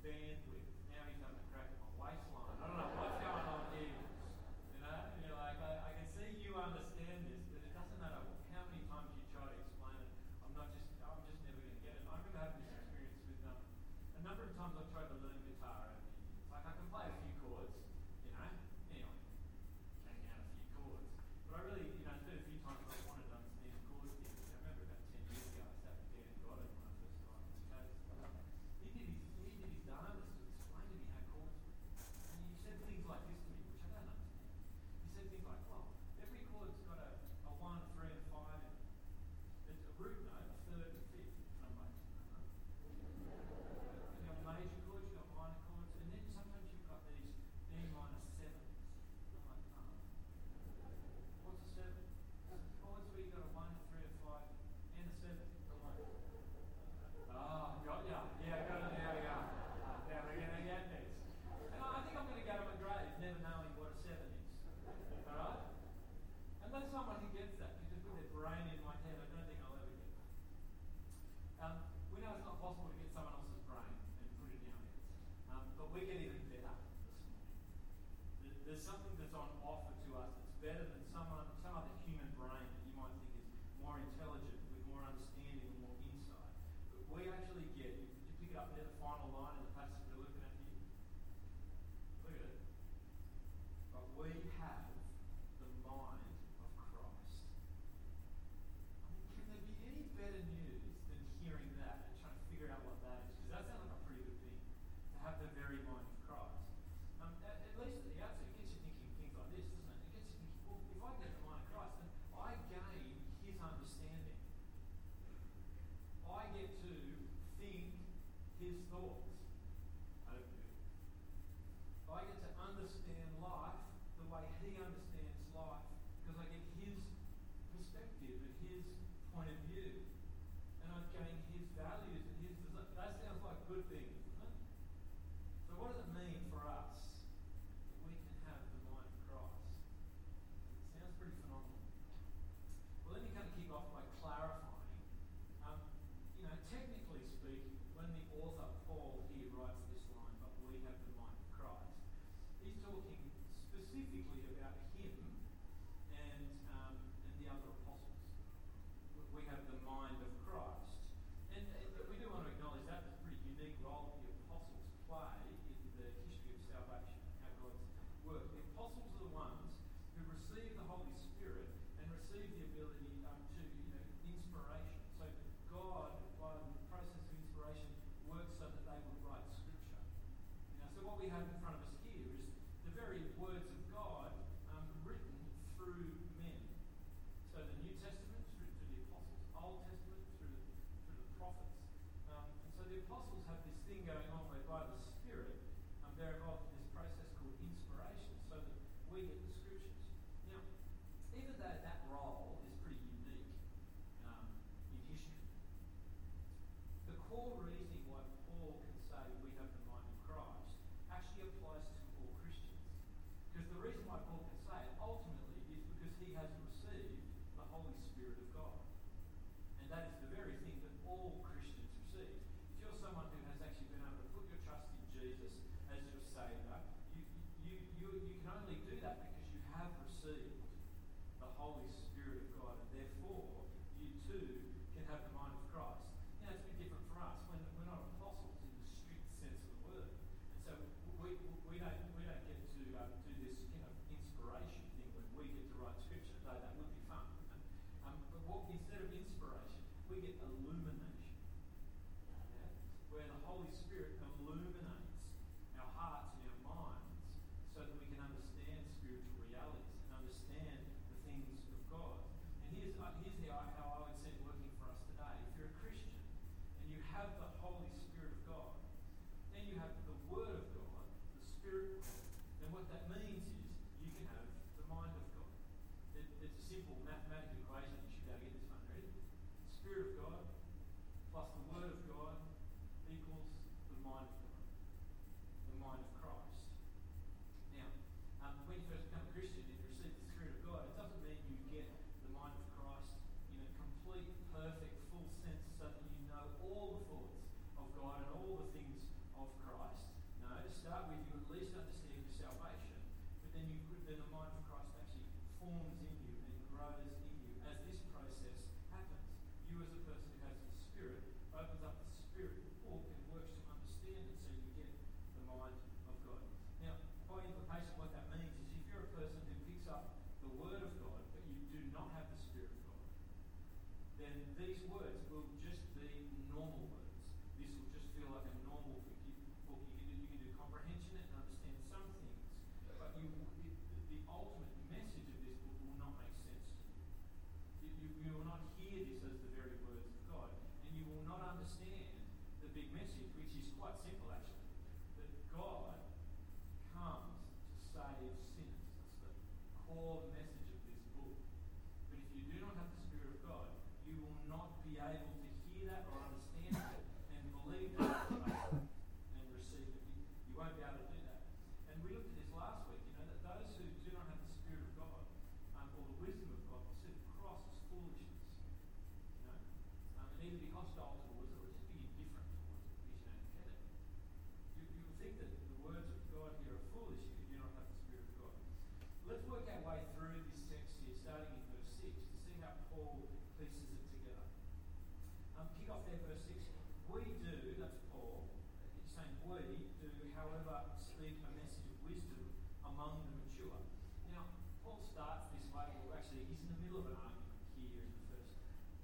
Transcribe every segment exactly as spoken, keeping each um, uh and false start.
bandwidth. Now he's having a crack at my waistline. I don't know what's going on here. You know, and you're like, I, I can see you understand this, but it doesn't matter how many times you try to explain it. I'm not just, I'm just never going to get it. I remember having this experience with um, a number of times I've tried to learn guitar over the years. Like I can play a few chords, you know. Anyway, bang out a few chords. But I really, you know, there's been a few times I wanted to understand chord theory. I remember about ten years ago I sat with Dan and got it when I first started on the case. He did his, he did his darndest to explain to me how chords work. And he said things like this to me, which I don't understand. He said things like, well, every chord's got a, a one, a three, and a five in it. It's a root note, a third, and a fifth. And I'm like, uh-huh. You've got major chords, you've got minor chords, and then sometimes you've got these E minor sevens. I'm like, uh-huh. What's a seven? Chords where you've got a one, a three, a five, and a seven. I'm like, oh, got ya. Yeah, got it. There we go. Now we're going to get this. And I think I'm going to go to my grave never knowing what a seven is. Alright? Unless someone who gets that, you just put their brain in my head, I don't think I'll ever get that. Um, we know it's not possible to get someone else's brain and put it in our heads. Um, but we get even better this morning. There's something that's on offer to us that's better than someone, some other human brain that you might think is more intelligent, with more understanding and more insight. But we actually get, did you pick it up there, the final line in the passage we're looking at here? Look at it. But we have the mind of Christ. I mean, can there be any better news than hearing that and trying to figure out what that is? Because that sounds like a pretty good thing, to have the very mind of Christ. Um, at, at least at the outset, it gets you thinking things like this, doesn't it? It gets you thinking, well, if I get the mind of Christ, then I gain his understanding. I get to think his thoughts. I don't do. I get to understand life the way he understands life, because I get his perspective and his point of view. And I gain his values and his design. That sounds like good things, doesn't it? So what does it mean for us that we can have the mind of Christ? It sounds pretty phenomenal. Well, let me kind of kick off by clarifying. Um, you know, technically speaking, when the author Paul here writes this line, but we have the mind of Christ, he's talking specifically about him and um, and the other apostles. We have the mind of Christ. And, and we do want to acknowledge that there's a pretty unique role that the apostles play in the history of salvation and how God's work. The apostles are the ones who receive the Holy Spirit and receive the ability um, to, you know, inspiration. So God, by the process of inspiration, works so that they would write Scripture. You know, so what we have in front of us here is the very words of God um, written through men. So the New Testament is written through the apostles, Old Testament through the, through the prophets. Um, and so the apostles have this thing going on whereby the Spirit, um, they're involved in this process called inspiration, so that we get the Scriptures. Now, even though that role is pretty unique um, in history, the core reasoning why Paul can say we have the mind of Christ actually applies to all Christians. Because the reason why Paul can say it ultimately is because he has received the Holy Spirit of God. And that is the very thing that all Christians receive. If you're someone who has actually been able to put your trust in Jesus as your Saviour, you, you, you, you can only do that because you have received the Holy Spirit of God, and therefore you too can have the mind of Christ. Now it's a bit different for us. When we're not apostles in the strict sense of the word, and so we we don't we don't get to um, do this you know inspiration thing when we get to write Scripture. Though that would be fun. Um, but what instead of inspiration, we get illumination, yeah? Where the Holy Spirit illuminates our hearts and our minds so that we can understand spiritual realities and understand the things of God. And here's, uh, here's the, how I would see it working for us today. If you're a Christian and you have the Holy Spirit of God, then you have the Word of God, the Spirit of God, then what that means is you can have the mind of God. It, it's a simple mathematical equation. You should be able to get this one, ready? The Spirit of God plus the Word of God equals the mind of God, the mind of Christ. Now, um, when you first become a Christian and you receive the Spirit of God, it doesn't mean you get the mind of Christ in a complete, perfect, full sense so that you know all the thoughts of God and all the things of Christ. start with you at least understand your salvation, but then you then the mind of Christ actually forms in you and grows in you as this process happens. You as a person who has the Spirit opens up the Spirit book and works to understand it so you get the mind of God. Now, by implication, what that means is if you're a person who picks up the Word of God but you do not have the Spirit of God, then these words will just be normal words. This will just feel like a normal book. You can do, you can do comprehension and understand some things, but you, it, the ultimate message of this book will not make sense to you. You, you. You will not hear this as the very words of God, and you will not understand the big message, which is quite simple actually, that God comes to save sinners. That's the core message of this book. But if you do not have the Spirit of God, you will not be able to hear that or understand it and believe that and receive it. You, you won't be able to do that. And we looked at this last week, you know, that those who do not have the Spirit of God um, or the wisdom of God will see the cross as foolishness. You know, um, and either be hostile towards it or just be indifferent towards it because you don't get it. You, you will think that the words of God here are foolish if you do not have the Spirit of God. Let's work our way through this text here, starting in verse six, to see how Paul pieces it together. Um, kick off there, verse six. We do, that's Paul, he's saying we do, however, speak a message of wisdom among the mature. Now, Paul starts this way, well, actually, he's in the middle of an argument here in the first.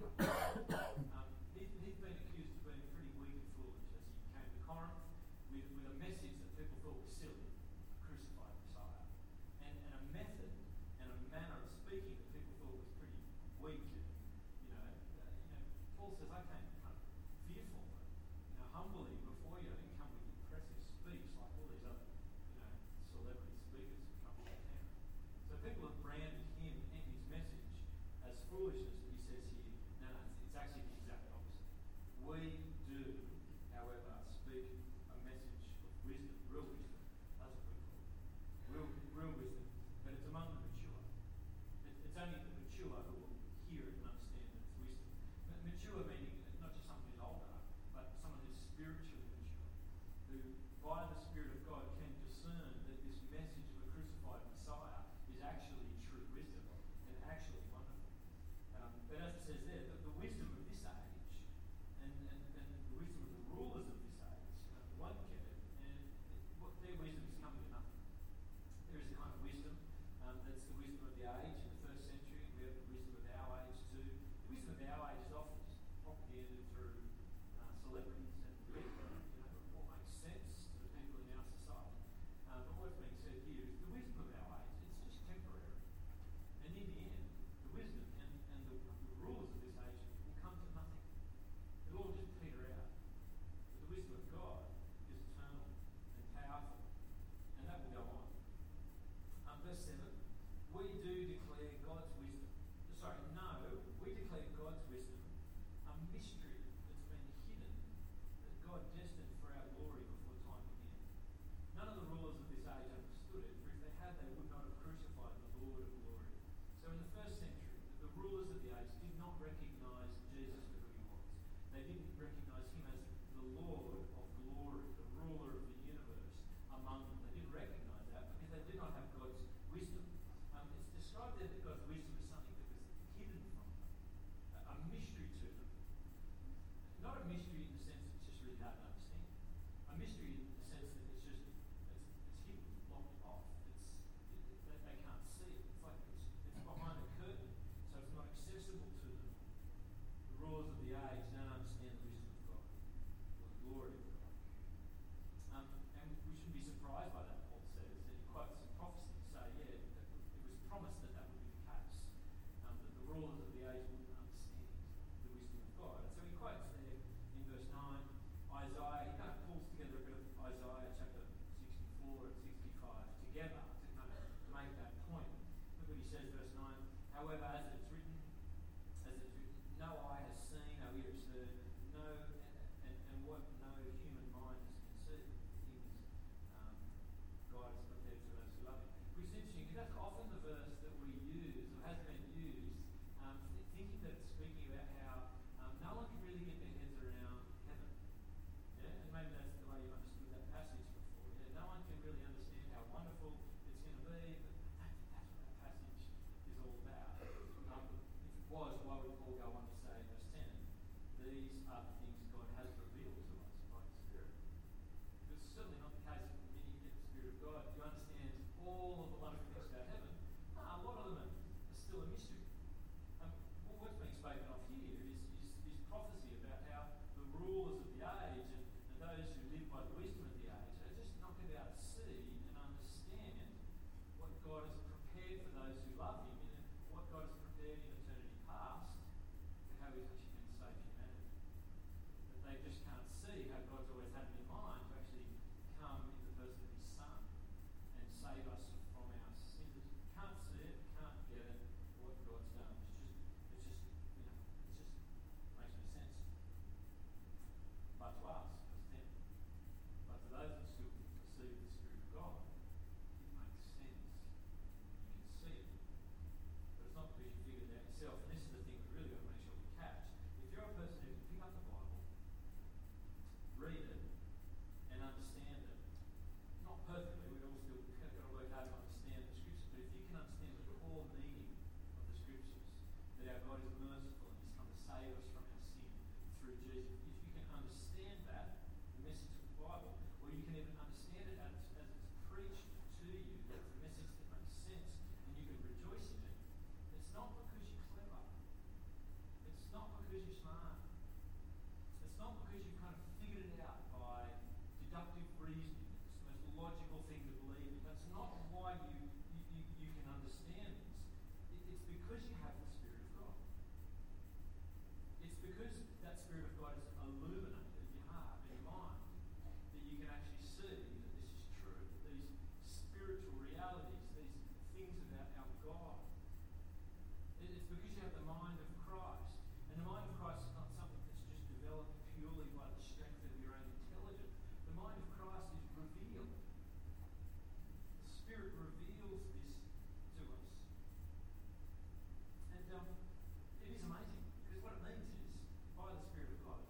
um, he, he's been accused of being pretty weak and foolish as he came to Corinth with, with a message that people thought was silly, a crucified Messiah, and, and a method and a manner of speaking that people thought was pretty weak. And, you know, uh, you know, Paul says, I came kind of fearful, you know, humbly before you. I didn't come with impressive speech like all these other, you know, celebrity speakers who come to town. So people have branded him and his message as foolishness, but he says here, no, no, it's, it's actually the exact opposite. We do, however, speak a message of wisdom, real wisdom. That's what we call it. Real, real wisdom. But it's among the mature. It, it's only the mature who will hear it and understand that it's wisdom. Ma- Mature meaning not just someone who's older, but someone who's spiritually mature, who by the Spirit of God can discern that this message of a crucified Messiah is actually true wisdom and actually wonderful. Um, but as it says there, the, the wisdom of this age and, and, and the wisdom of the rulers of this age uh, won't get it, and it, what their wisdom is coming to nothing. There is a kind of wisdom um, that's the wisdom of the age in the first century. We have the wisdom of our age too. The wisdom of our age is often just propagated through uh, celebrities and people, you know, what makes sense to the people in our society. Uh, but what's being said here is the wisdom of our age, it's just temporary. And in the end, the wisdom and, and the, the rulers of this age will come to nothing. It'll all just peter out. But the wisdom of God is eternal and powerful, and that will go on. Um, verse seven, we do declare God's wisdom. Sorry, no, we declare God's wisdom, a mystery that's been hidden, that God destined for our glory before time began. None of the rulers of this age understood it, for if they had, they would not have crucified the Lord of glory. So in the first century, the rulers of the age did not recognize Jesus for who he was. They didn't recognize him as the Lord of glory, the ruler of the universe among them. They didn't recognize that because they did not have God's wisdom. Um, it's described there that God's wisdom is something that was hidden from them, a, a mystery to them. Not a mystery in the sense that it's just really hard to understand. A mystery in the sense that it's just it's, it's hidden, locked off. It's it, it, they, they can't see it. It's like it's, it's behind a curtain, so it's not accessible to them. The rulers of the age don't understand the wisdom of God or the glory of God. Um, and we shouldn't be surprised by that, Paul says. And he quotes some prophecy to say, yeah, it, it was promised that that would be the case, um, that the rulers of the age wouldn't understand the wisdom of God. And so he quotes there in verse nine, Isaiah, he kind of pulls together a bit of God has prepared for those who love him, and what God has prepared in eternity past for how he's actually going to save humanity. That they just can't see how God's always had it in mind to actually come in the person of his Son and save us from our sins. Can't see it, can't get it, what God's done. It's just, it's just, you know, it's just makes no sense. But to us, verse ten, but to those that still receive the Spirit of God, it makes sense. You can see it. But it's not because you figured it out yourself. And this is the thing we really got to make sure we catch. If you're a person who can pick up the Bible, read it, and understand it, not perfectly, we've all still got to work hard to understand the Scriptures, but if you can understand the core meaning of the Scriptures, that our God is merciful and he's come to save us from our sin through Jesus, if you can understand that, the message of the Bible, or you can even understand it as, as it's preached to you, that's a message that makes sense, and you can rejoice in it, it's not because you're clever. It's not because you're smart. It's not because you kind of figured it out by deductive reasoning. It's the most logical thing to believe. That's not why you, you, you, you can understand this. It, it's because you have the Spirit of God. It's because that Spirit of God has illuminated your heart and your mind that you can actually see that this is true, that these spiritual realities, these things about our God. It, it's because you have the mind of Christ. And the mind of Christ is not something that's just developed purely by the strength of your own intelligence. The mind of Christ is revealed. The Spirit reveals this to us. And um, it is amazing, because what it means is, by the Spirit of God,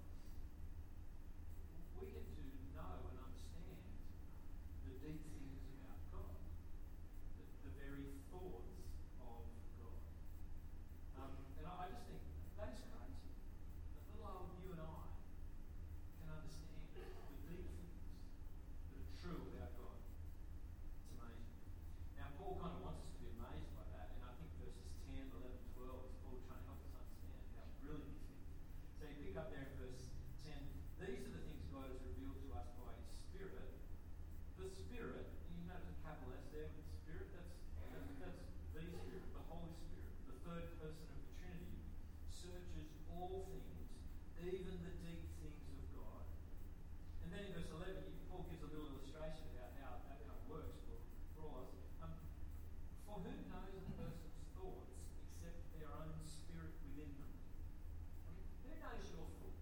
we get to know and understand the deep things about God, the, the very thoughts of God. Um, and I, I just think that is crazy. That little old you and I can understand the deep things that are true about God. It's amazing. Now, Paul kind of wants us to be amazed by that, and I think verses ten, eleven, twelve is Paul trying to help us understand how brilliant this is. So you pick up there in verse ten, these are the things God has revealed to us by his Spirit. The Spirit, you notice a capital S there with Spirit, that's, that's, that's the Spirit, the Holy Spirit, the third person of the Trinity, searches all things, even the deep things of God. And then in verse eleven, Paul gives a little illustration about how, how it works for, for all of us. Um, for who knows a person's thoughts except their own spirit within them? I mean, who knows your thoughts?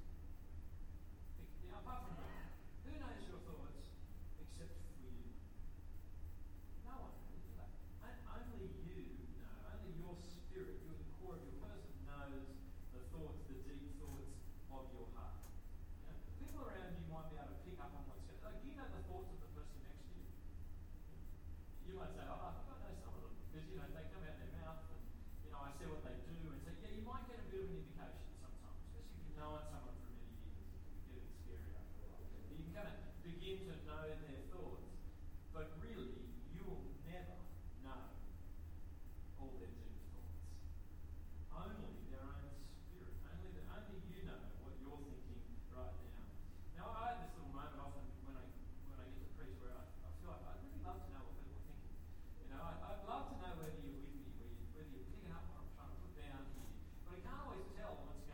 Now, apart from God, who knows your thoughts except for you? No one knows that. Only you know, only your spirit, your, the core of your person knows the thoughts, the deep thoughts of your heart. You know, people around you might be able to pick up on what's going on. Like, do you know the thoughts of the person next to you? You might say, oh, I think I know some of them, because, you know, they come out their mouth and, you know, I see what they do, and so, yeah, you might get a bit of an indication sometimes, especially if you've known someone for many years. It can get a bit scary after a while. But you can kind of begin to know their thoughts, but really, you will never know all their deep thoughts. Only their own spirit. Only the, only you know what you're thinking right now. Now, I have this little moment often when I when I get to preach where I, I feel like I'd really love to know what people are thinking. You know, I, I'd love to know whether you're with me, whether, you, whether you're picking up what I'm trying to put down here. But I can't always tell what's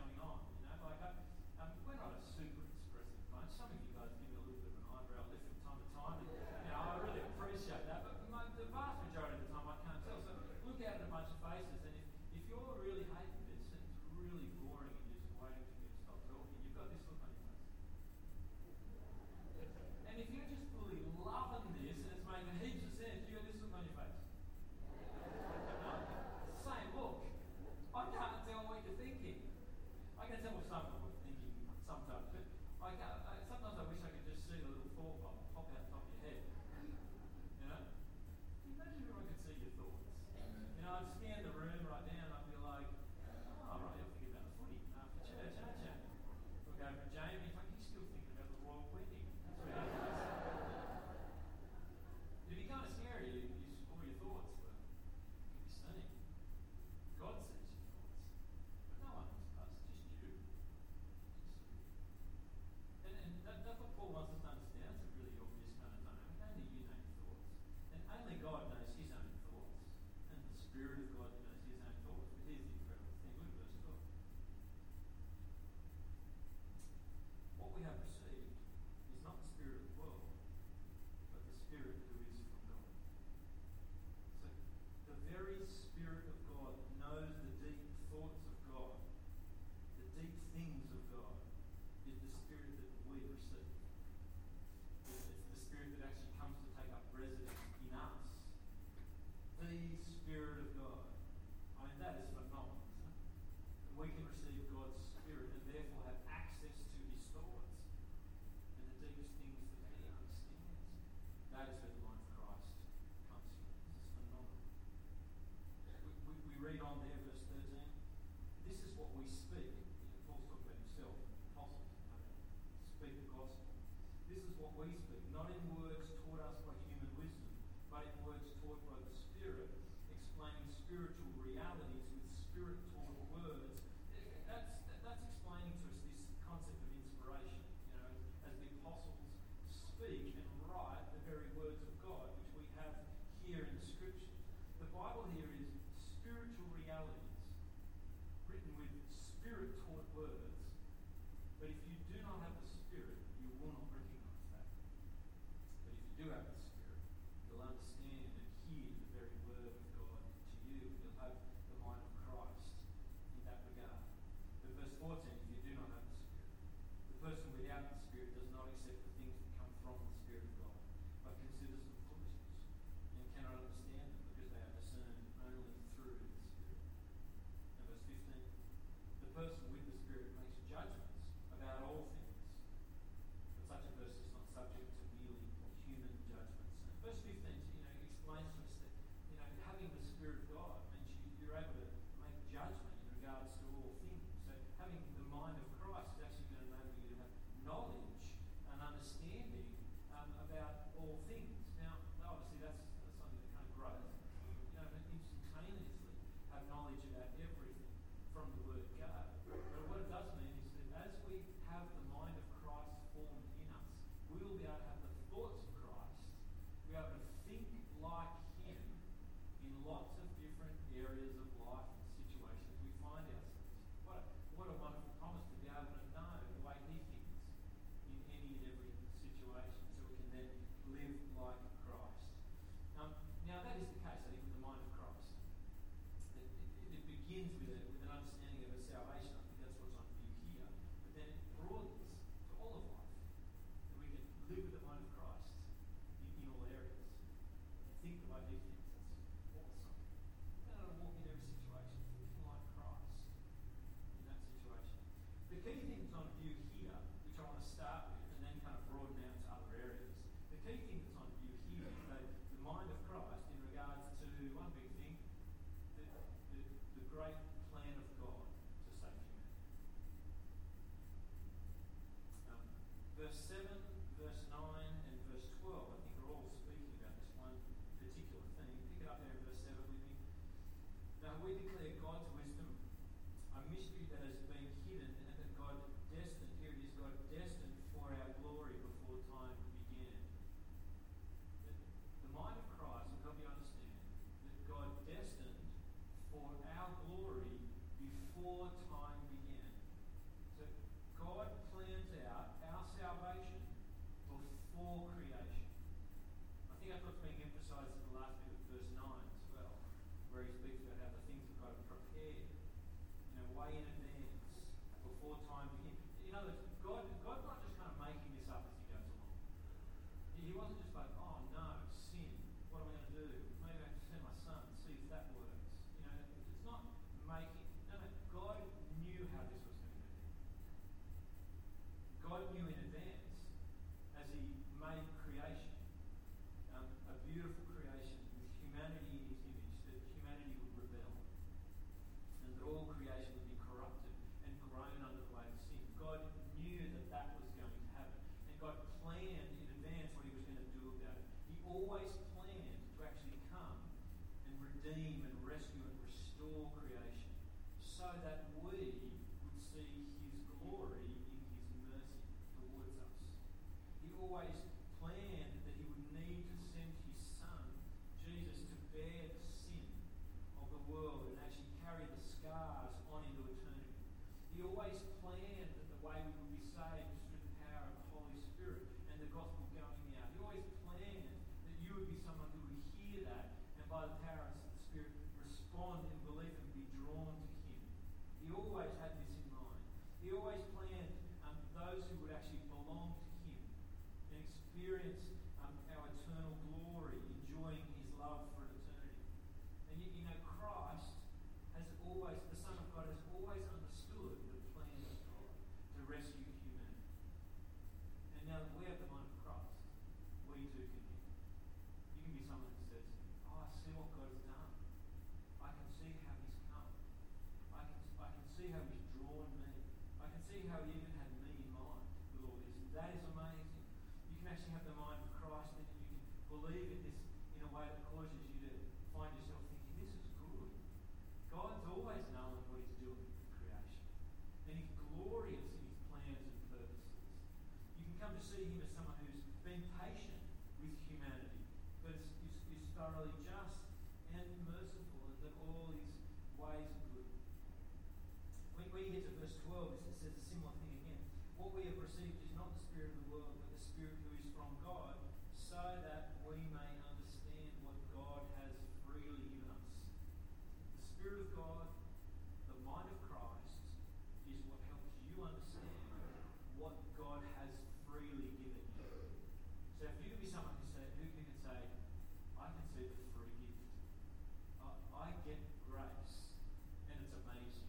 This is what we speak, not in words taught us by human wisdom, but in words taught by the Spirit, explaining spiritual realities with Spirit-taught words. That's, that's explaining to us this concept of inspiration, you know, as the apostles speak and write the very words of God, which we have here in the Scriptures. The Bible here is spiritual realities, written with Spirit-taught words, but if you do not have the Spirit, you will not recognize that. But if you do have the Spirit, you'll understand and hear the very word of God to you. You'll have the mind of Christ in that regard. But verse fourteen, if you do not have the Spirit, the person without the Spirit does not accept the things that come from the Spirit of God, but considers them foolishness, and cannot understand them because they are discerned only through the Spirit. And verse fifteen, the person with the Spirit makes judgments about all things, but such a person is not subject to merely human judgments. And verse fifteen, you know, explains to us that, you know, having the Spirit of God means you, you're able to make judgment in regards to all things. So having the mind of Christ is actually going to enable you to have knowledge and understanding um, about all things. Now, obviously, that's, that's something that kind of grows. You know, instantaneously have knowledge about everything from the Word of God. But what it does mean is that as we have the mind of Christ formed in us, we will be able to have the thoughts of Christ, be able to think like Him in lots of different areas of life and situations we find ourselves. What a, what a wonderful promise to be able to know the way He thinks in any and every situation, so we can then live like Christ. Um, now that is the case, I think, with the mind of Christ. It, it, it begins with, a, with an understanding of our salvation. I think that's what's on view here. But then it broadens to all of life, that we can live with the mind of Christ in, in all areas. Think the way He thinks. That's awesome. We're going to walk in every situation thinking like Christ in that situation. The key thing that's on view here, which I want to start with and then kind of broaden out to other areas, the key thing that's on view here is that the mind of Christ in regards to one big thing, the, the, the great plan of God to save humanity. Um, verse seven, verse nine, and verse twelve, I think, are all speaking about this one particular thing. Pick it up there in verse seven with me. Now we declare God's wisdom, a mystery that has been hidden, and that God destined, here it is, God destined for our glory before time began. The, the mind of Christ will help you understand that God destined for our glory before time began. So God plans out our salvation before creation. I think that's what's being emphasised in the last bit of verse nine as well, where he speaks about how the things of God are prepared, you know, way in advance, before time begins. In other words, God, God's not just kind of making this up as he goes along. He, he wasn't just like, oh no, sin, what am I going to do? Maybe I have to send my son, see if that works. You know, it's not making, no, no, God knew how this was going to be. God knew in advance as he made creation, um, a beautiful creation with humanity in his image, that humanity would rebel and that all creation would be corrupted and groan under the weight of sin. God knew that that was going to happen, and God planned in advance what he was going to do about it. He always planned to actually come and redeem and rescue and restore creation so that we would see his glory in his mercy towards us. He always planned that he would need to send his son, Jesus, to bear the sin of the world and actually carry the scars on into eternity. He always planned that the way we would be saved is through the power of the Holy Spirit and the gospel going out. He always planned that you would be someone who would hear that and by the power of the Spirit respond in belief and be drawn to him. He always had this in mind. He always planned um, those who would actually belong to him and experience um, our eternal glory, enjoying his love for eternity. And you, you know, Christ has always, the Son of God has always understood the plan of God to rescue humanity. And now that we have the mind of Christ, we too can be. You can be someone who says, oh, I see what God has done. I can see how he's come. I can, I can see how he's drawn me. I can see how he even had me in mind with all this. That is amazing. You ways are good. When, when you get to verse twelve, it says a similar thing again. What we have received is not the spirit of the world, but the Spirit who is from God, so that we may understand what God has freely given us. The Spirit of God, the mind of Christ, is what helps you understand what God has freely given you. So if you can be someone who, say, who can say, I can see the free gift. I, I get grace, and it's amazing.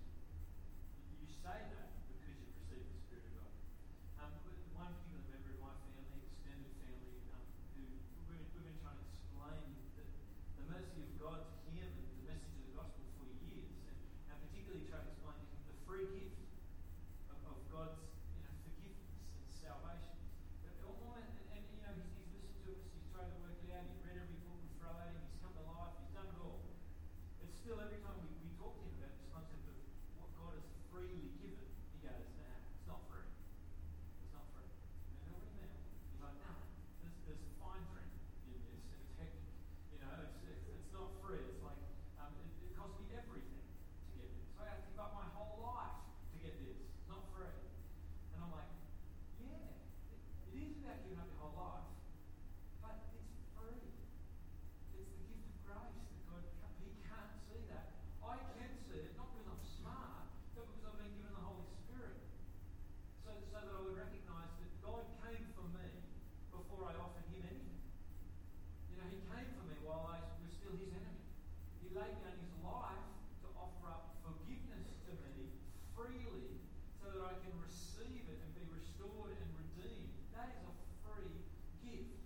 You say that because you've received the Spirit of God. Um, one particular member of my family, extended family, um, who we've been, we've been trying to explain the, the mercy of God to him and the message of the gospel for years, and, and particularly trying to explain to him the free gift of, of God's you know, forgiveness and salvation. But all, and, and you know, he's, he's listened to us, he's tried to work it out, he's read every book we throw at him, he's come to life, he's done it all. It's still every time we, we talk to him about this concept of what God has freely given, he goes, nah, it's not free. It's not free. And what do you mean? He's like, nah, there's, there's fine print in this, and it's hectic. You know, it's, it's, it's not free. It's like, um, it, it cost me everything to get this. So I have to give up my whole life to get this. It's not free. And I'm like, yeah, it, it is about giving up your whole life, but it's free. It's the gift of grace that God can't, he can't see that. I can see it, not because I'm smart, but because I've been given the Holy Spirit. So, so that I would recognise that God came for me before I offered him anything. You know, he came for me while I was still his enemy. He laid down his life to offer up forgiveness to me freely so that I can receive it and be restored and redeemed. That is a free gift.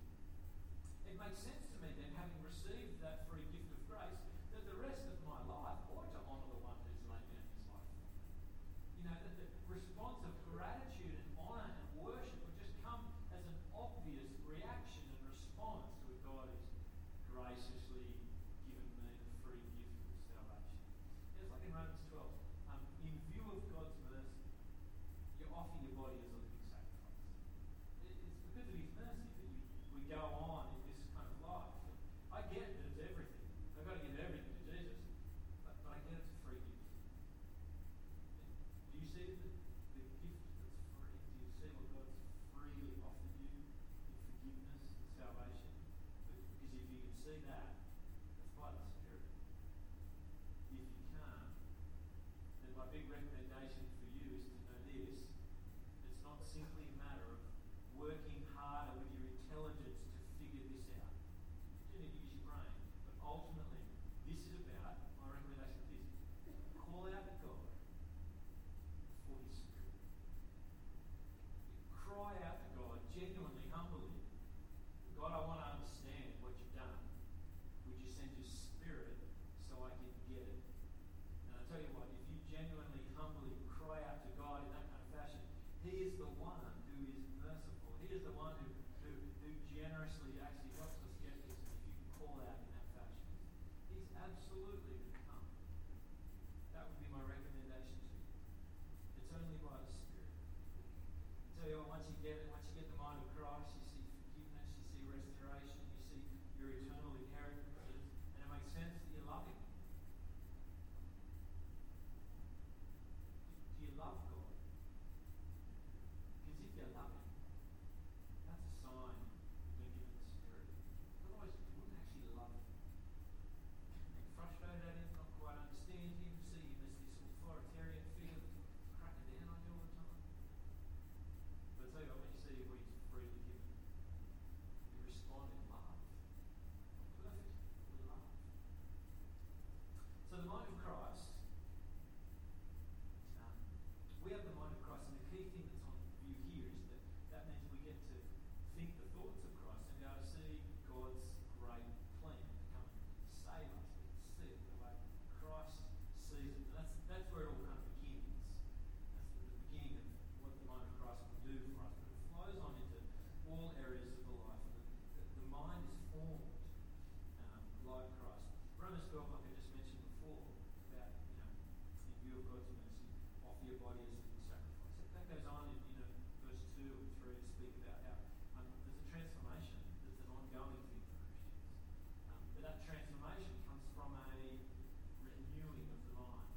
It makes sense to me then, having received that free gift of grace, that the rest of my life ought to honour the one who's laid down his life for me. You know, that the response of gratitude and honour and worship would just come as an obvious reaction and response to what God has graciously given me the free gift of salvation. It's like in Romans twelve. Um, in view of God's mercy, you offer your body as a living sacrifice. It, it's because of his mercy that we, we go on in this kind of life. I get that it's everything. I've got to give everything to Jesus, but, but I get it's a free gift. Do you see the, the gift that's free? Do you see what God's freely offered you in forgiveness and salvation? Because if you can see that, that's by the Spirit. If you can't, then my big recommendation for you is to know this. It's not simply a matter of working harder with your intelligence to figure this out. You need to use your brain. But ultimately, this is about, my recommendation is this. Call out to God for his Spirit. Cry out to God genuinely, humbly. God, I want to understand what you've done. Would you send your Spirit so I can get it? And I tell you what, if you genuinely, humbly cry out to God in that kind of fashion, he is the one who is merciful. He is the one who, who, who generously actually helps us get this. And if you can call out in that fashion, he's absolutely going to come. That would be my recommendation to you. It's only by the Spirit. I tell you what, once you get it, once you get the mind of Christ, you see forgiveness, you see restoration, you see your eternal inheritance, and it makes sense that you love him. Do you love God? Because if you love him, that's a sign you've been given the Spirit. Otherwise, you wouldn't actually love him. You're frustrated at him, not quite understand him, see him as this authoritarian figure that's cracking down on you all the time. But I tell you what, when you see what he's freely given, you respond in love. Not perfect, with love. So the mind of Christ, um, we have the mind of Christ, and the key thing that's on view here is that that means we get to think the thoughts of Christ and be able to see God's great plan to come and save us. We can see it the way Christ sees it. And that's, that's where it all kind of begins. That's the, the beginning of what the mind of Christ will do for us. But it flows on into all areas of the life. The, the, the mind is formed um, like Christ. Romans twelve, like I just mentioned before, about, you know, in view of God's mercy, offer your body as a living sacrifice. That goes on in, you know, verse two and three to speak about how um, there's a transformation that's an ongoing thing for Christians. Um, but that transformation comes from a renewing of the mind.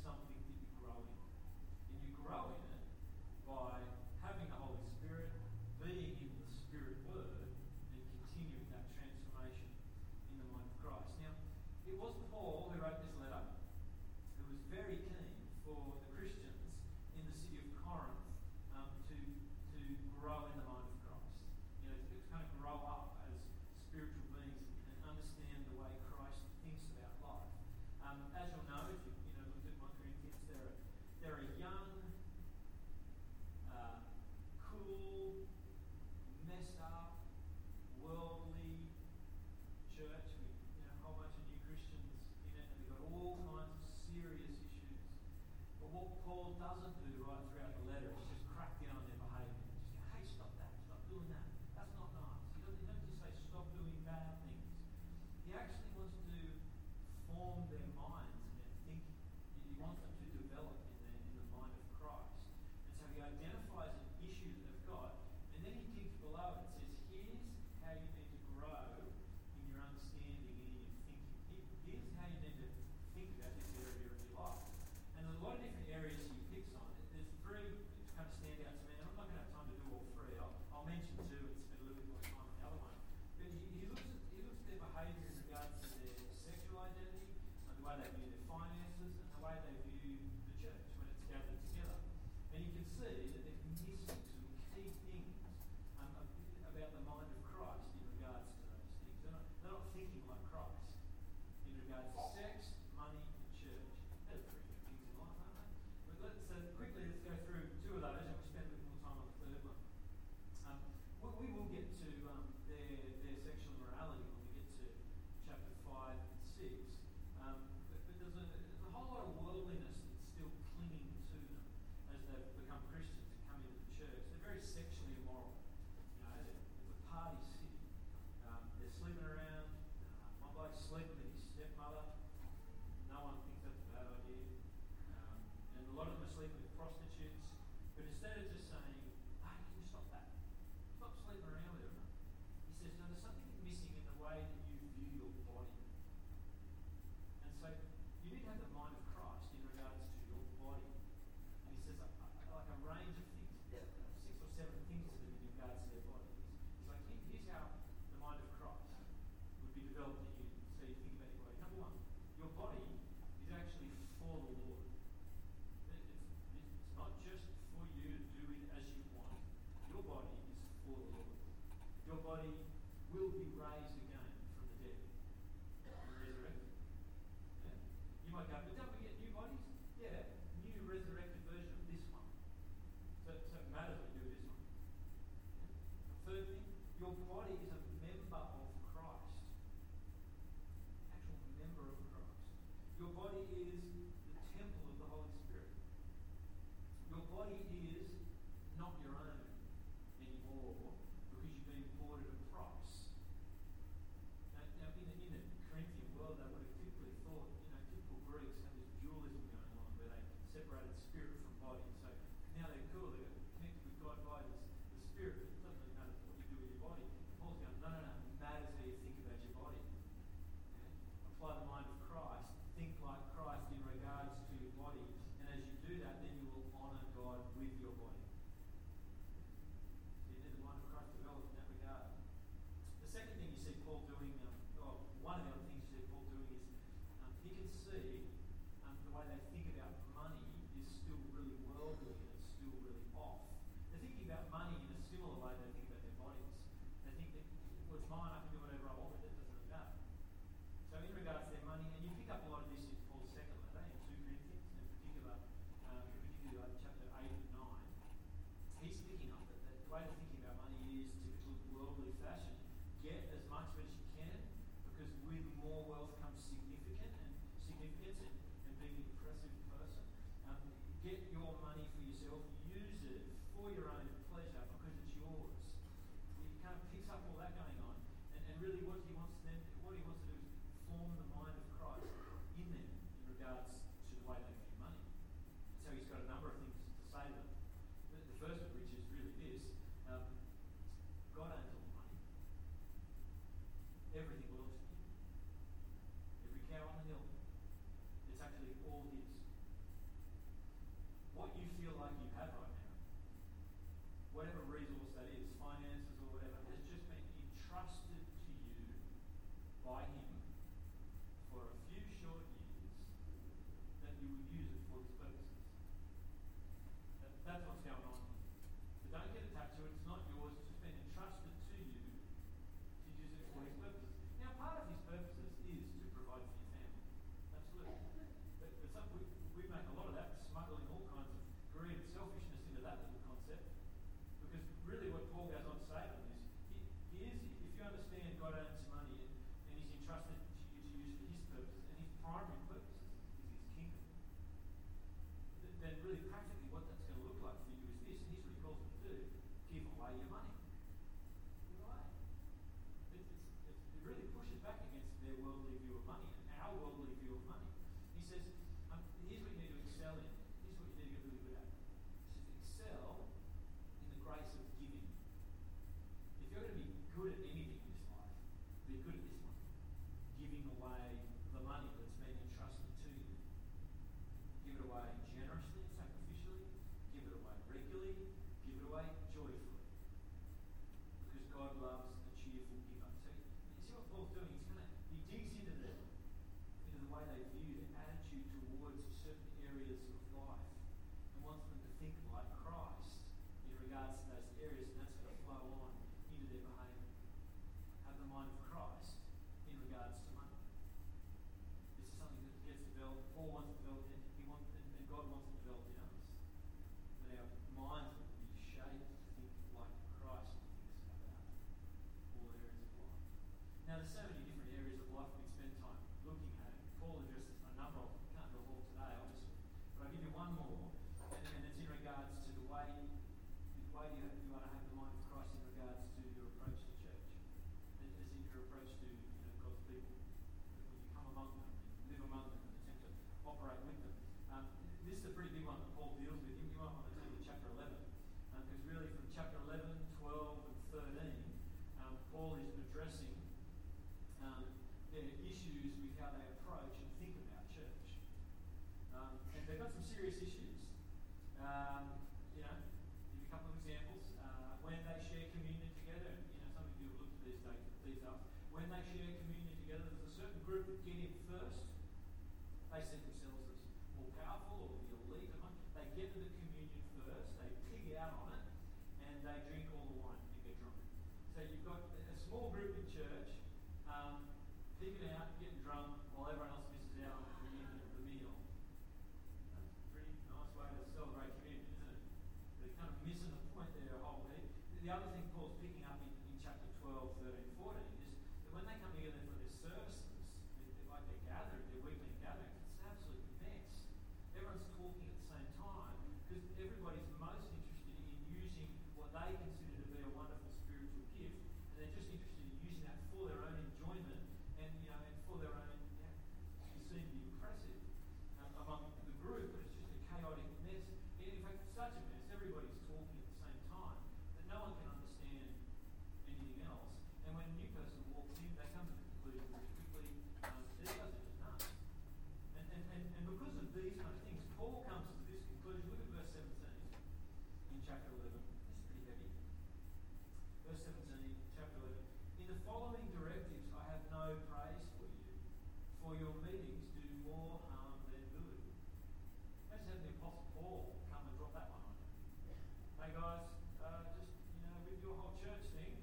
something that you grow in. And you grow in it by having the Holy Spirit, being in the Spirit Word, and continuing that transformation in the mind of Christ. Now, it was Paul who wrote this letter, who was very keen for the Christians in the city of Corinth um, to, to grow in the mind of Christ. You know, to kind of grow up as spiritual beings and understand the way Christ thinks about life. Um, as you'll know, if you, you know, looked at First Corinthians, they're a, they're a young, uh, cool, messed up, worldly church with, you know, a whole bunch of new Christians in it, and they've got all kinds of serious issues. But what Paul doesn't do right throughout the letter is just crack down on their behaviour. Just go, hey, stop that, stop doing that. That's not nice. He doesn't, he doesn't just say stop doing bad things. He actually wants to form their minds and their thinking. He wants them to develop in, their, in the mind of Christ. And so he identifies an issue that they've got, and then he digs below it and says, here's how you need to grow in your understanding and in your thinking. Here's how you need to think about this area of your life. And there's a lot of different areas he picks on. There's three that kind of stand out to me, and I'm not going to have time to do all three. I'll, I'll mention two and spend a little bit more time on the other one. But he, he looks at he looks at their behaviour in regards to their sexual identity, and the way they view their finances, and the way they view the church when it's gathered together. And you can see that they're missing some key things um, about the mind of Christ in regards to those things. They're not, they're not thinking like Christ in regards to sex, money, and church. They're pretty good things in life, aren't they? But let's uh, quickly let's go through two of those, and we'll spend a bit more time on the third one. Um, we, we will get to um, their their sexual immorality when we get to chapter five and six. Um, but, but there's a there's a whole lot of worldliness that's still clinging to them as they've become Christians and come into the church. They're very sexually immoral. You know, it's a, it's a party city. Um, they're sleeping around. Uh, one bloke's sleeping with his stepmother. No one thinks that's a bad idea. Um, and a lot of them are sleeping with prostitutes. But instead of just saying, hey, can you stop that? Stop sleeping around with everyone. He says, no, there's something missing in the way that you view your body. And so you need to have the mind of Christ in regards to your body. And he says, like, like a range of things, uh, six or seven things to them in regards to their body. He's like, Here, here's how the mind of Christ would be developed in you. So you think about your body. Number one, your body is actually for the Lord. It's, it's not just for you to do it as you want. Your body is for the Lord. Your body will be raised again from the dead and resurrected. Yeah? You might go, but don't we get new bodies? Yeah, new resurrected version of this one. So, so it matters what you do with this one. Yeah? Third thing, your body is a member of Christ. Actual member of Christ. Your body is the temple of the Holy Spirit. Your body is not your own anymore because you've been bought at a price. Now, now in, the, in the Corinthian world, they would have typically thought, you know, typical Greeks have this dualism going on where they separated spirit from body. So now they're cool, they're connected with God by this, the spirit. It doesn't really matter what you do with your body. And Paul's going, no, no, no, it matters how you think about your body. Yeah? Apply the mind of Christ. Think like Christ in regards to your body. And as you do that, then you will honour God with your body. So you need the mind of Christ developed in that regard. The second thing you see Paul doing, um, or one of the other things you see Paul doing is um, he can see um, the way they think about money is still really worldly and it's still really off. They're thinking about money in a similar way they think about their bodies. They think that, well, it's mine, I can do whatever I want with it, it doesn't really matter. So in regards to their money, and you pick up a lot of this in Paul's second letter, in Second Corinthians, in particular, um, particularly like chapter eight and nine, he's picking up that, that the way they're thinking about money is typical worldly fashion. Get as much of it as you can, because with more wealth comes significant and significance and, and being an impressive person. Um, get your money for yourself, use it for your own pleasure because it's yours. He kind of picks up all that going on, and, and really what he wants then, what he wants to do is form the mind of Christ in them in regards to the way they view money. So he's got a number of things to say to them. The, the first of which is really this: um, God owns all the money. Everything belongs to him. Every cow on the hill, it's actually all his. Don't get attached to it. It's not yours. It's just been entrusted to you to use it for his purposes. Now, part of his purposes is to provide for your family. Absolutely. But, but some, we, we make a lot of that smuggling all kinds of greed and selfishness into that little concept. Because really what Paul goes on to say to them is, he, he is, if you understand God owns money and, and he's entrusted to you to use for his purposes, and his primary purpose is, is his kingdom, then really practically what that's going to look like for you is this, and here's what he calls them to do: give away your money. Give away. It, it's, it's, it really pushes back against their worldly view of money and our worldly view of money. He says, um, here's what you need to excel in. Here's what you need to get really good at. He says, excel in the grace of giving. If you're going to be good at anything in this life, be good at this one. Giving away the money that's been entrusted to you. Give it away generously, sacrificially. Give it away regularly. Give it away joyfully. Because God loves a cheerful giver. So you see what Paul's doing? He's gonna he digs into the into the way they view their attitude towards certain areas of life and wants them to think like Christ in regards to those areas, and that's going to flow on into their behaviour. Have the mind of Christ in regards to money. This is something that gets developed. Paul wants to develop it. He wants, and, and God wants to develop in us. That our minds will be shaped to think like Christ thinks about all areas of life. Now, there's so many different areas of life we can spend time looking at. Paul addresses a number of them. Can't go all today, obviously, but I'll give you one more, and, and it's in regards to the way, the way you, you want to have the mind of Christ in regards to your approach to church, as in your approach to you know, God's people. When you come among them, live among them, and attempt to operate with them. Um, this is a pretty big one that Paul deals with. You might want to turn to chapter eleven, because um, really from chapter eleven, twelve, and thirteen, um, Paul is addressing um, their issues with how they approach and think about church. Um, and they've got some serious issues. Um, you know, give you a couple of examples. Uh, when they share communion together, you know, some of you have looked at these days, these up. When they share communion together, there's a certain group that get in first. They see themselves as more powerful or the elite among. They get to the communion first, they pig out on it, and they drink all the wine and get drunk. So you've got a small group in church, um, pigging out, getting drunk, while everyone else misses out on the communion of the meal. That's a pretty nice way to celebrate communion, isn't it? They're kind of missing the point there a whole heap. The other thing Paul's picking up in, in chapter twelve, thirteen, fourteen is that when they come together for their services, they're, like their gathering, their weekly gatherings, it's an absolute mess. Everyone's talking at the same time because everybody's most interested in using what they consider to be a wonderful spiritual gift, and they're just interested in using that for their own enjoyment and you know and for their own you know, to be seen to be impressive um, among the group, but it's just a chaotic mess. And in fact, it's such a mess. Everybody's talking at the same time that no one can understand anything else. And when a new person walks in, they come to the conclusion very quickly, um, these guys are just nuts. And, and, and, and because of these kind of things, Paul comes to this conclusion. Look at verse seventeen in chapter eleven. This is pretty heavy. Verse seventeen, chapter eleven. In the following directives I have no praise for you, for your meetings do more harm than good. Imagine having the Apostle Paul come and drop that one on you. Hey guys, uh, just, you know, with your whole church thing,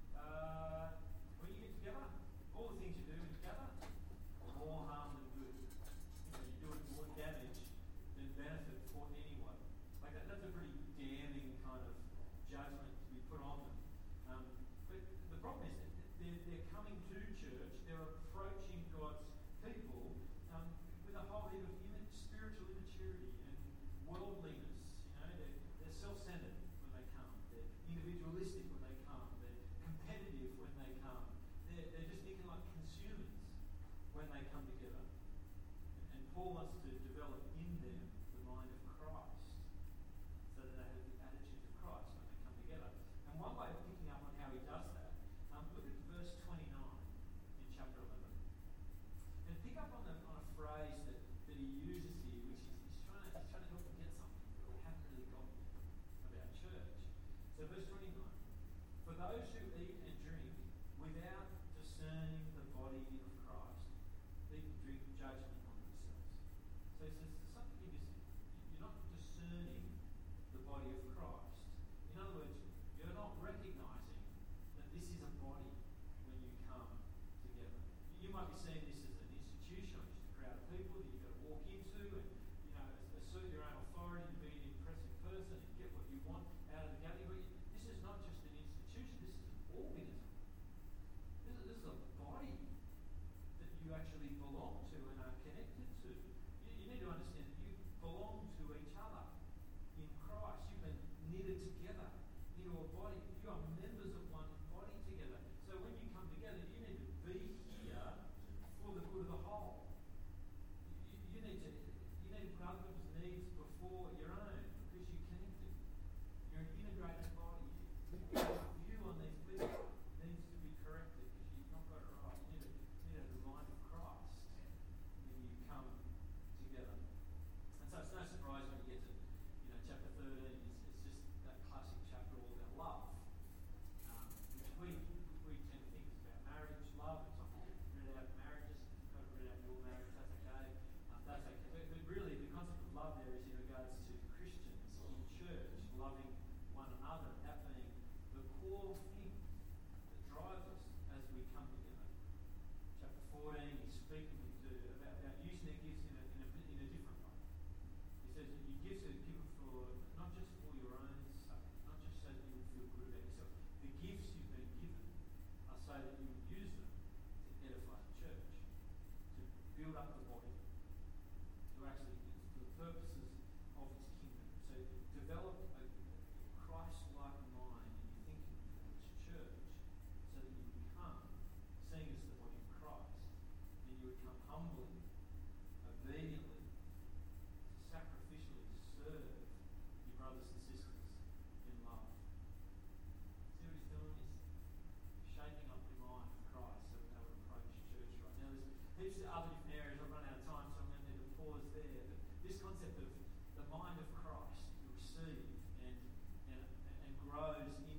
uh, when you get together, all the things you do together, more harm than good. You know, you're doing more damage than benefit for anyone. Like that, that's a pretty damning kind of judgment to be put on them. Um, but the problem is that they're, they're coming to church, they're approaching God's people um, with a whole heap of image, spiritual immaturity and worldliness. You know, they're, they're self-centered when they come. They're individualistic when they come. They're competitive when they come. They're, they're just thinking like consumers when they come together. And, and Paul wants to develop in them the mind of Christ so that they have the attitude of Christ when they come together. And one way of picking up on how he does that, um, look at verse twenty-nine in chapter eleven. And pick up on, the, on a phrase that, that he uses here, which is he's trying, to, he's trying to help them get something that we haven't really got yet about church. So verse twenty-nine. For those who eat and drink without discerning the body of Christ, eat and drink judgment on themselves. So he says there's something you're missing. You're not discerning the body of Christ. In other words, this is a body when you come together. You might be seeing this as an institution, or just a crowd of people that you've got to walk into and, you know, assert your own authority to be an impressive person and get what you want out of the gathering. But this is not just an institution, this is an organism. This is, this is a body that you actually belong to and are connected to. You, you need to understand that you belong to each other in Christ. You've been knitted together into a body. You are members of one body together. So when you come together, you need to be here for the good of the whole. You, you need to you need to put other people's needs before your own because you're connected. You're an integrated body. Your view on these people needs to be corrected because you've not got it right. You need, a, you need the mind of Christ when you come together. And so it's no surprise when you get to you know chapter thirteen. It's, it's just that classic chapter all about love, um, which we we tend to think is about marriage, love. It's not read out marriages. You've got to read out your marriage. That's okay. Um, that's okay. But, but really, the concept of love there is in regards to Christians in church loving one another, and that being the core thing that drives us as we come together. Chapter fourteen, he's speaking to, about, about using their gifts in a, in a in a different way. He says that your gifts are given for not just for your own sake, not just so that you will feel good about yourself. The gifts you've been given are so that you will use them to edify the church, to build up the body, to actually for the purposes of its kingdom. So develop a Christ-like mind in your thinking towards church, so that you become seen as the body of Christ, and you would come humbly, obediently, sacrificially serve your brothers and sisters in love. See what he's doing? He's shaping up the mind of Christ so that they would approach church right. Now there's heaps of other different areas. I've run out of time, so I'm going to need to pause there. But this concept of the mind of Christ you receive and and, and grows in